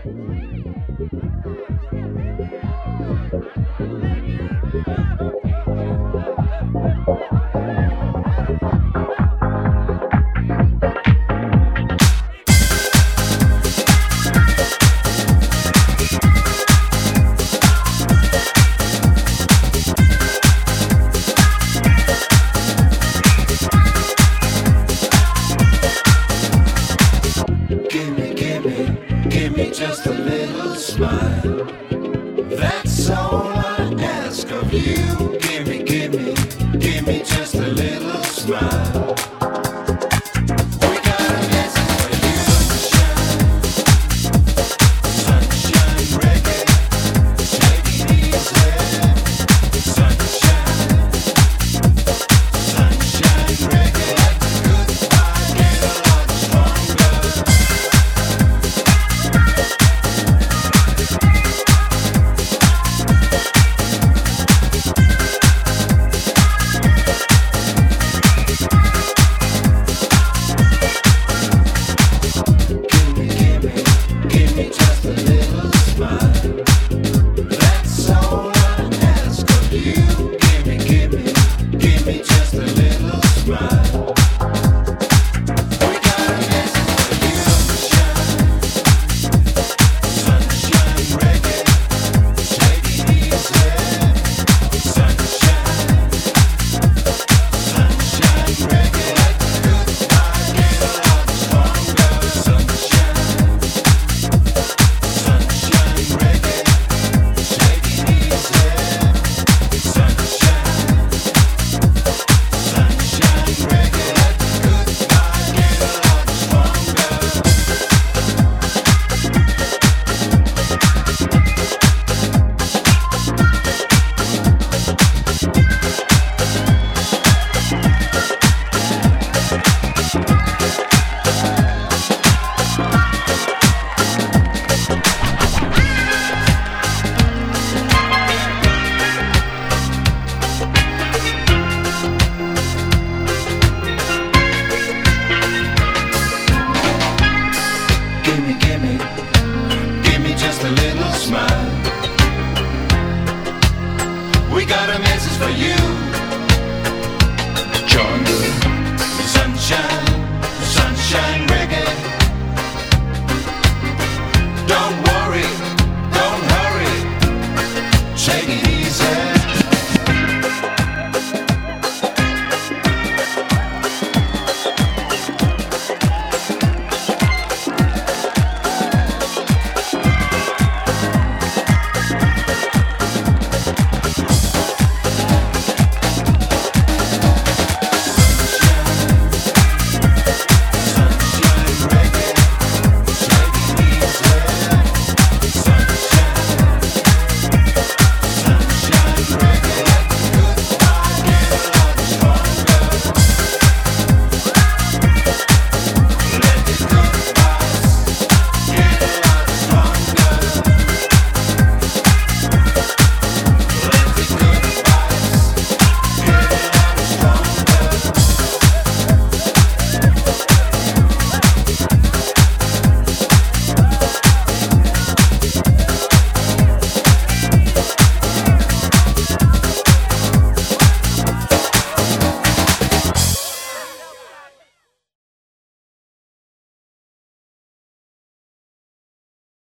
Give me just a little smile. That's all I ask of you. Give me just a little smile. We got a message for you. Sunshine reggae, take it easy. Sunshine reggae. Let the good vibe get a lot stronger. Give me just a little smile. That's all I ask of you. Give me just a little smile. We got a message for you. Sunshine reggae, take it easy. Sunshine reggae. Let the good vibe get a lot stronger. Sunshine reggae, take it easy. Sunshine reggae, let the good vibe get a lot stronger. Give me just a little smile. We got a message for you.